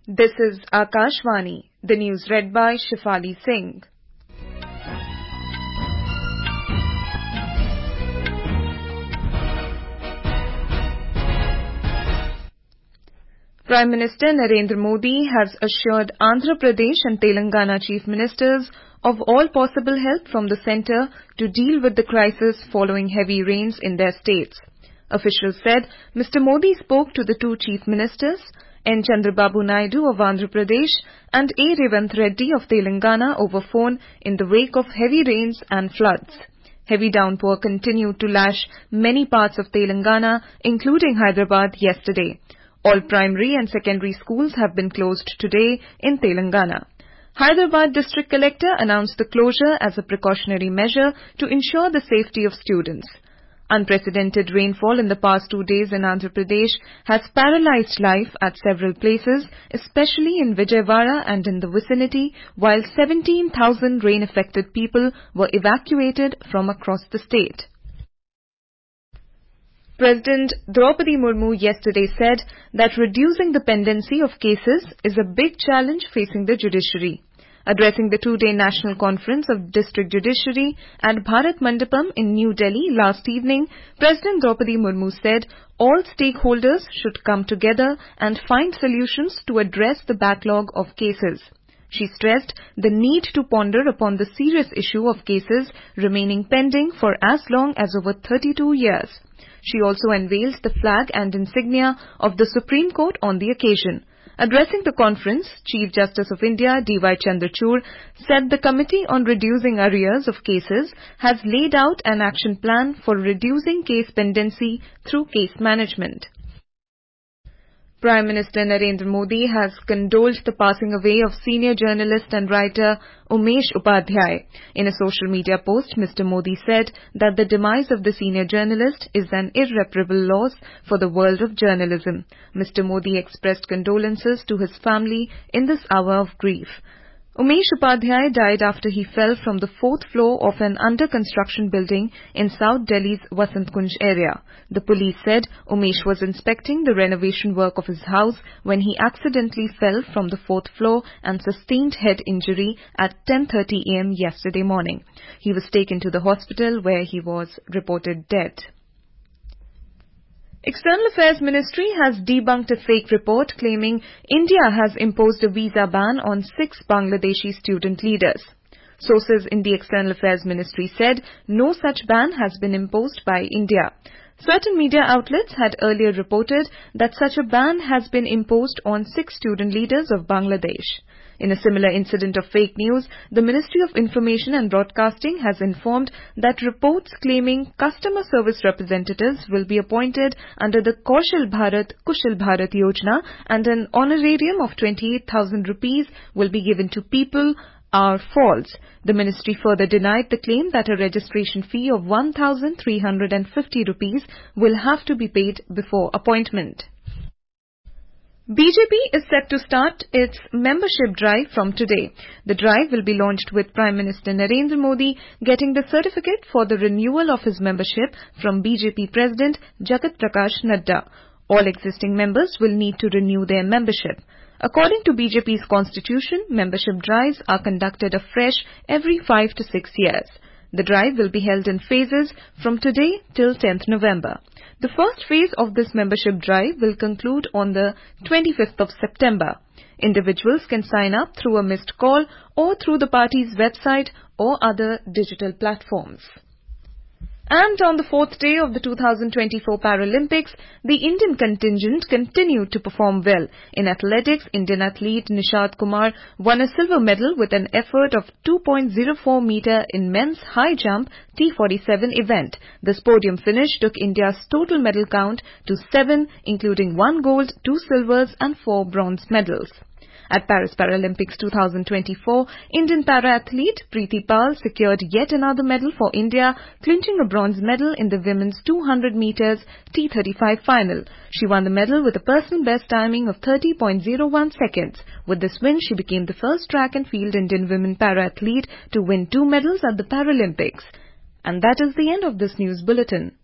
This is Akashvani, the news read by Shifali Singh. Prime Minister Narendra Modi has assured Andhra Pradesh and Telangana Chief Ministers of all possible help from the centre to deal with the crisis following heavy rains in their states. Officials said Mr. Modi spoke to the two Chief Ministers, N. Chandrababu Naidu of Andhra Pradesh and A. Revanth Reddy of Telangana over phone in the wake of heavy rains and floods. Heavy downpour continued to lash many parts of Telangana, including Hyderabad, yesterday. All primary and secondary schools have been closed today in Telangana. Hyderabad District Collector announced the closure as a precautionary measure to ensure the safety of students. Unprecedented rainfall in the past 2 days in Andhra Pradesh has paralyzed life at several places, especially in Vijayawada and in the vicinity, while 17,000 rain-affected people were evacuated from across the state. President Draupadi Murmu yesterday said that reducing the pendency of cases is a big challenge facing the judiciary. Addressing the 2-day National Conference of District Judiciary at Bharat Mandapam in New Delhi last evening, President Draupadi Murmu said all stakeholders should come together and find solutions to address the backlog of cases. She stressed the need to ponder upon the serious issue of cases remaining pending for as long as over 32 years. She also unveiled the flag and insignia of the Supreme Court on the occasion. Addressing the conference, Chief Justice of India D.Y. Chandrachud said the Committee on Reducing Arrears of Cases has laid out an action plan for reducing case pendency through case management. Prime Minister Narendra Modi has condoled the passing away of senior journalist and writer Umesh Upadhyay. In a social media post, Mr. Modi said that the demise of the senior journalist is an irreparable loss for the world of journalism. Mr. Modi expressed condolences to his family in this hour of grief. Umesh Upadhyay died after he fell from the 4th floor of an under-construction building in South Delhi's Vasant Kunj area. The police said Umesh was inspecting the renovation work of his house when he accidentally fell from the 4th floor and sustained head injury at 10:30 a.m. yesterday morning. He was taken to the hospital where he was reported dead. External Affairs Ministry has debunked a fake report claiming India has imposed a visa ban on 6 Bangladeshi student leaders. Sources in the External Affairs Ministry said no such ban has been imposed by India. Certain media outlets had earlier reported that such a ban has been imposed on 6 student leaders of Bangladesh. In a similar incident of fake news, the Ministry of Information and Broadcasting has informed that reports claiming customer service representatives will be appointed under the Kaushal Bharat Kushal Bharat Yojana and an honorarium of 28,000 rupees will be given to people are false. The ministry further denied the claim that a registration fee of 1,350 rupees will have to be paid before appointment. BJP is set to start its membership drive from today. The drive will be launched with Prime Minister Narendra Modi getting the certificate for the renewal of his membership from BJP President Jagat Prakash Nadda. All existing members will need to renew their membership. According to BJP's constitution, membership drives are conducted afresh every 5 to 6 years. The drive will be held in phases from today till 10th November. The first phase of this membership drive will conclude on the 25th of September. Individuals can sign up through a missed call or through the party's website or other digital platforms. And on the 4th day of the 2024 Paralympics, the Indian contingent continued to perform well. In athletics, Indian athlete Nishad Kumar won a silver medal with an effort of 2.04 meter in men's high jump T47 event. This podium finish took India's total medal count to 7, including 1 gold, 2 silvers and 4 bronze medals. At Paris Paralympics 2024, Indian para-athlete Preeti Pal secured yet another medal for India, clinching a bronze medal in the women's 200 meters T35 final. She won the medal with a personal best timing of 30.01 seconds. With this win, she became the first track and field Indian women para-athlete to win 2 medals at the Paralympics. And that is the end of this news bulletin.